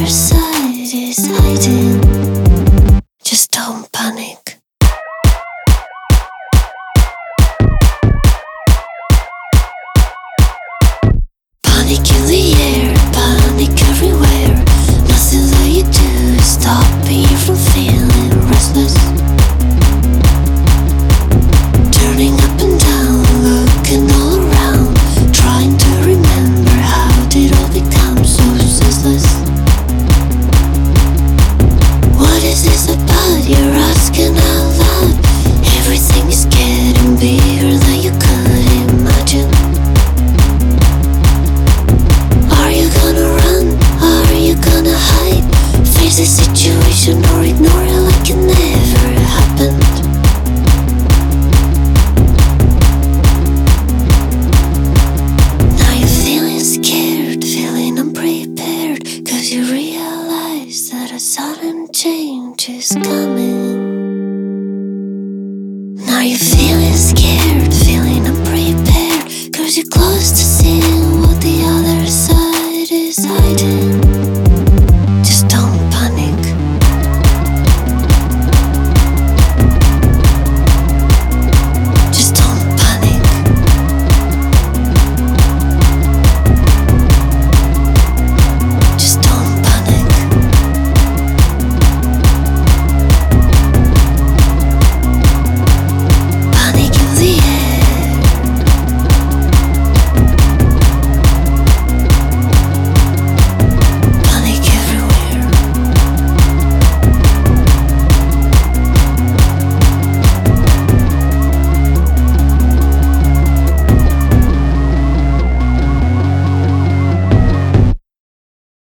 other side is hiding. Just don't panic. Panic in the air, panic everywhere. Nothing that you do is stopping you from feeling restless. Turning up and down, looking all around, trying to remember how did all become so senseless. What is this about? You're asking out loud. Everything is getting bigger than you could imagine. Are you gonna run? Are you gonna hide? Face the situation or ignore it like it never happened? Now you're feeling scared, feeling unprepared, 'cause you realize that a sudden change is coming. Now you're feeling scared, feeling unprepared, 'cause you're close to